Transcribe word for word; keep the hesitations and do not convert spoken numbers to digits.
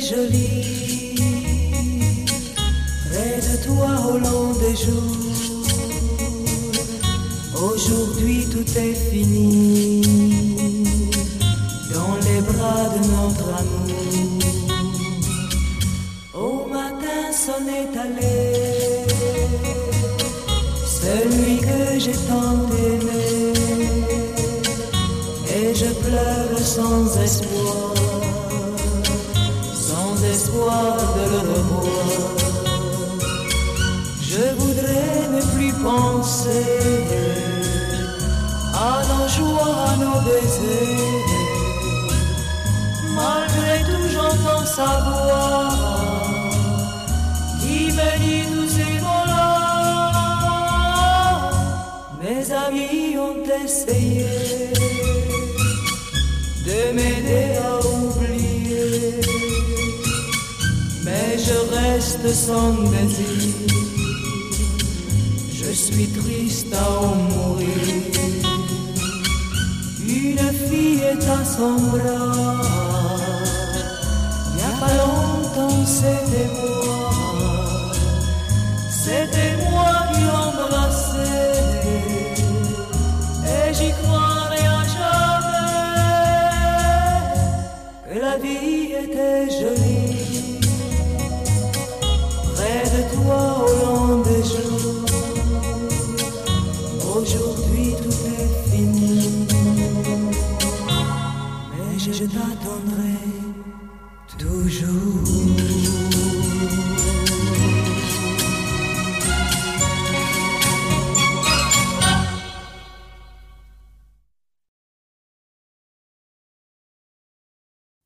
jolie, près de toi au long des jours. Aujourd'hui tout est fini, dans les bras de notre amour. Au matin sonnait à l'air, celui que j'ai tant aimé, et je pleure sans espoir, sans espoir de le revoir. Je voudrais ne plus penser à nos joies, à nos baisers. Malgré tout j'entends sa voix qui me dit tous ces mots-là. Mes amis ont essayé de m'aider à oublier, mais je reste sans désir. Je suis triste à en mourir. Une fille est à son bras, il n'y a pas longtemps c'était moi, c'était moi qui l'embrassais, et j'y croirais à jamais que la vie était jolie, près de toi au long des jours. Aujourd'hui tout est fini, mais je t'attendrai.